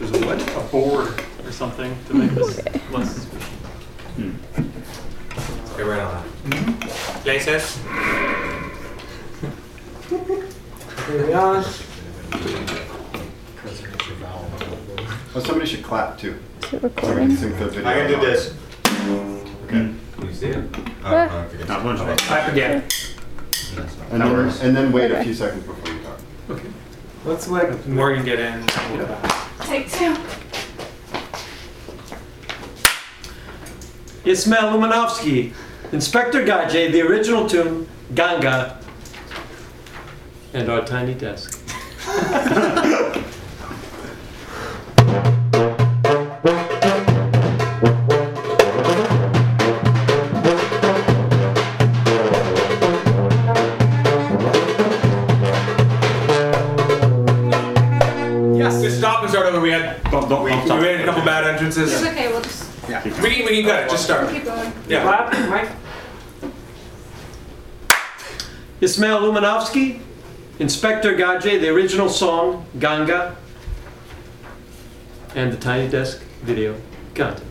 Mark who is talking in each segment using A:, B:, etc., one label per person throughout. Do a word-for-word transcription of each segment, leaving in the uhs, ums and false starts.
A: there's a, what? a board or something to make this
B: Okay.
A: less suspicious.
C: Hmm.
D: Let's get right on that. Mm-hmm. Places.
E: Here we are.
F: Oh, somebody should clap too.
B: Is it
F: So we
B: recording?
F: can sync the video.
D: I can do this.
F: Okay.
D: You see it?
B: Ah.
C: Not one shot.
E: Clap again.
F: And
C: That
F: then,
C: works.
F: and then wait a
B: Okay.
F: few seconds before you talk.
A: Okay.
E: Let's let Morgan get in.
B: Take two.
G: Ismail Lumanovsky, Inspector Gadget, the original tune, Ganga, and our tiny desk.
D: Yes. Just stop and start over. We had
C: Don't, don't,
D: we,
C: don't
D: we
C: stop.
D: made a couple bad entrances.
B: It's okay, we'll just
D: Yeah. We can we can cut it. Just start.
B: keep going.
D: Yeah.
E: Clap, Mike.
G: Ismail Lumanovsky, Inspector Gadget, the original song, Ganga, and the tiny desk video contest.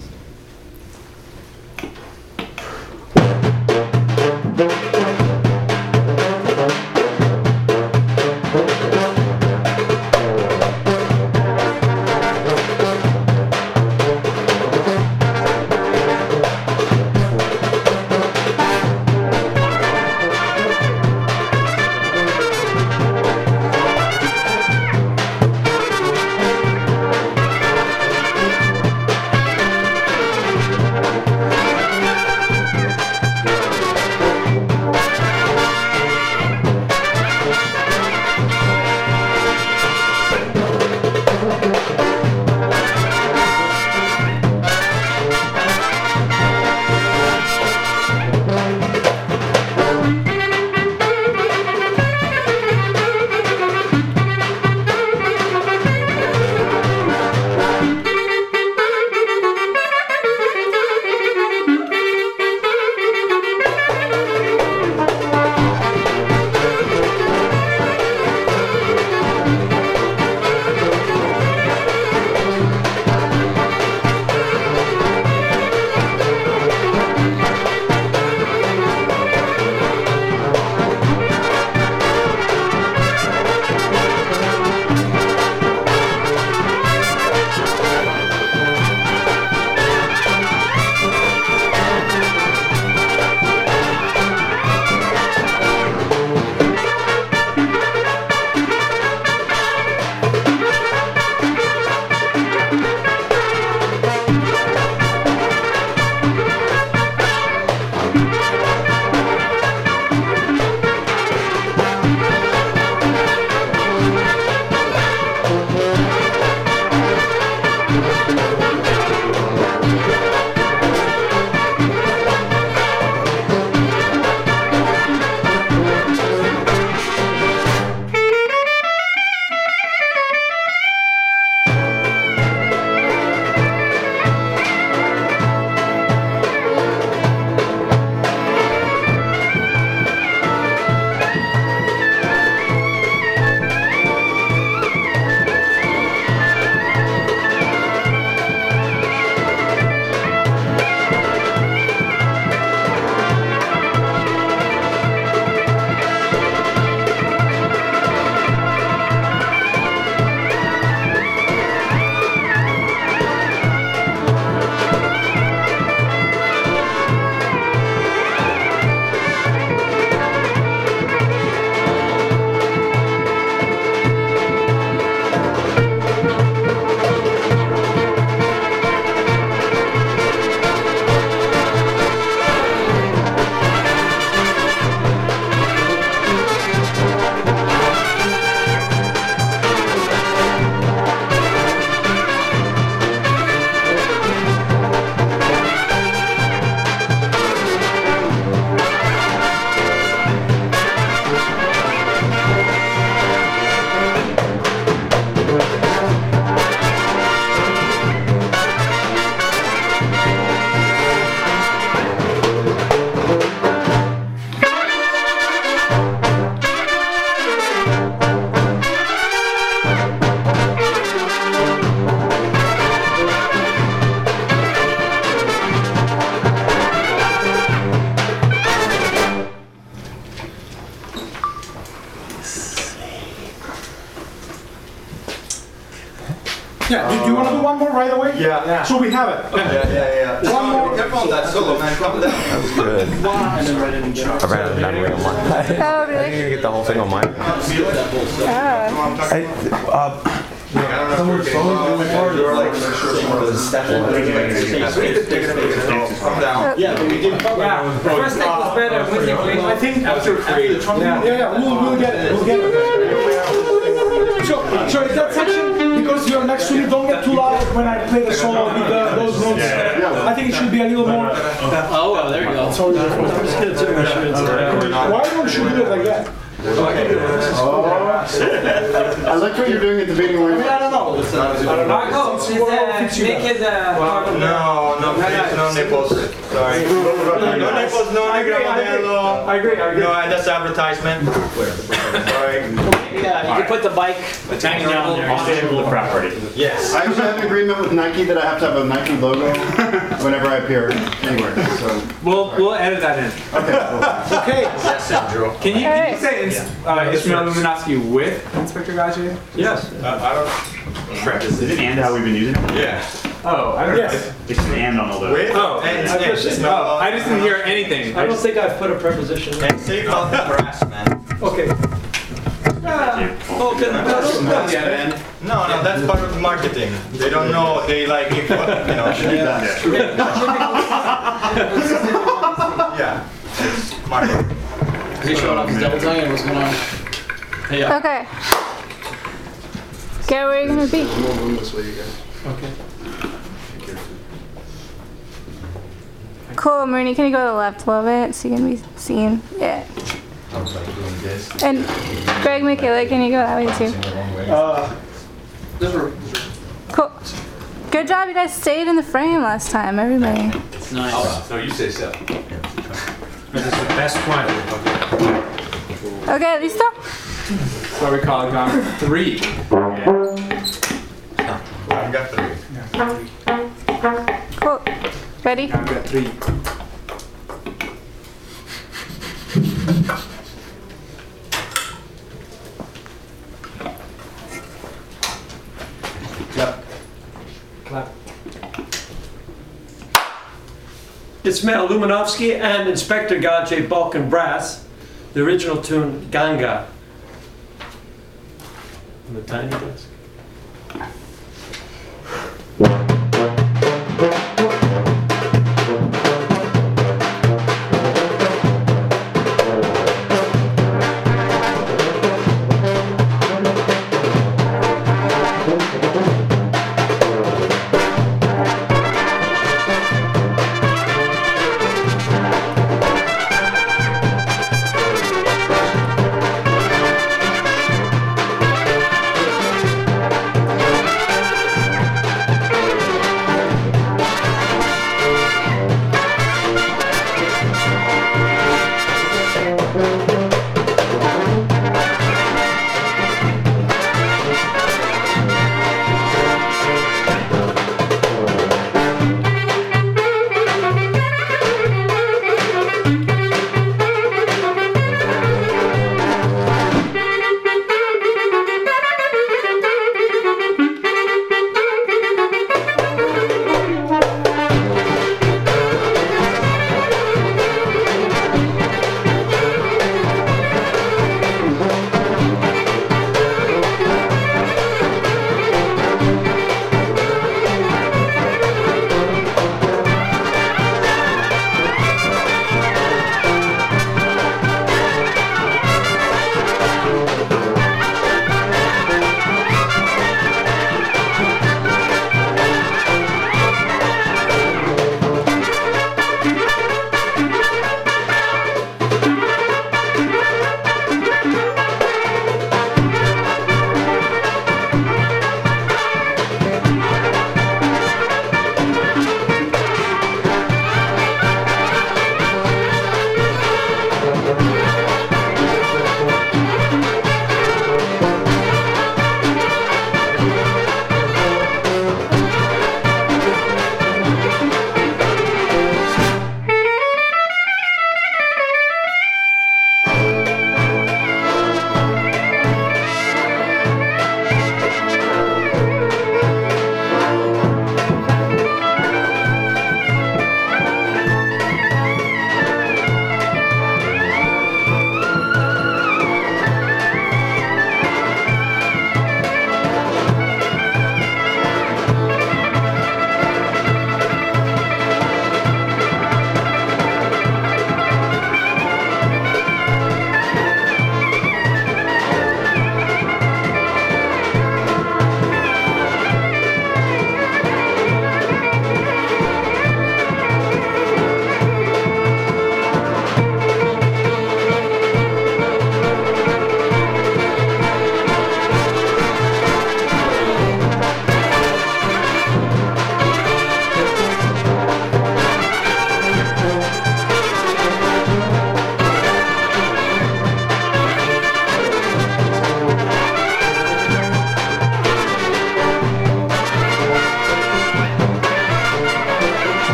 H: Yeah, do, do you want to do one more right away?
F: Yeah.
E: Yeah.
H: So we have it.
F: Yeah, yeah, yeah.
H: One more.
F: Careful on that solo, man. Calm down.
D: That was good.
A: And then write it in
D: I ran out of memory on mine.
B: Oh,
D: I think
B: really?
D: you're gonna get the whole thing on mine.
B: Ah.
D: I, uh,
F: I don't know if we're getting really hard or like calm down.
A: Yeah, but we did.
E: Yeah, the first thing was better. When you play, I think after after the Trump.
H: Yeah, yeah, we'll, we'll get it. We'll get it. So, so is that section, because you're next to me, don't get too loud when I play the solo with uh, those notes. I think it should be a little more.
A: Oh, well, there you go.
H: I'm sorry.
G: I'm just gonna take my shirts off.
H: Why don't you do it like that?
F: I like what you're doing at the beginning. Where
H: I don't know.
E: Marco, is uh, naked uh,
F: no, no, please, no nipples. Sorry. No nipples, no
H: I agree, I agree. I agree, I agree.
F: No, that's advertisement. Sorry.
A: Yeah, you can put the bike hanging down there.
C: The property.
F: Yes. I actually have an agreement with Nike that I have to have a Nike logo whenever I appear anywhere. So.
E: We'll we'll edit that in.
F: Okay. Cool.
H: Okay.
E: Can you, can you say ins- uh, Ismail Luminovsky with Inspector Gadget?
G: Yes.
F: I don't.
C: Is it and how we've been using it?
F: Yeah.
E: Oh, I don't
H: Yes.
C: It's an and on all the.
F: Wait.
E: Oh,
F: and,
E: I
F: and,
E: just,
F: and,
E: oh, I just didn't hear anything.
G: I don't think I've put a preposition in.
F: and save on the harassment.
G: Okay.
E: Oh, good.
F: Man. No, no, that's part of marketing. They don't know. They like, if, you know. Yeah. It's marketing.
A: Is he showing off his double tongue and what's going on? Hey, yeah.
B: Okay. Get where you're gonna be.
G: Okay.
B: Cool, Marnie, can you go to the left a little bit so you can be seen? Yeah. And Greg McKilley, can you go that way too?
A: Uh, this room.
B: Cool. Good job, you guys stayed in the frame last time, everybody.
A: It's nice.
D: No, you say so.
E: This is the best one.
B: Okay, listo?
E: That's why we call it gone three.
F: I've got three.
B: Cool. Ready?
E: I've got three.
F: Yep.
E: Clap.
G: Ismail Luminovsky and Inspector Gadget Balkan Brass. The original tune, Ganga. On the tiny desk.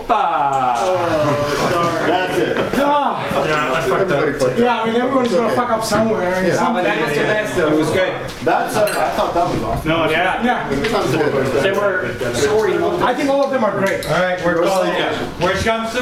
F: That's it.
H: Ah,
D: Yeah, I fucked
F: Everybody
D: up.
F: fucked
H: yeah, I mean, everyone's gonna fuck up somewhere. and
E: Oh, but that was the best though. It was good.
F: That's, uh, I thought that was awesome.
C: No, yeah.
H: Yeah,
F: That was good.
A: They were sorry.
H: I think all of them are great.
G: All right, we're calling it. Worst comes to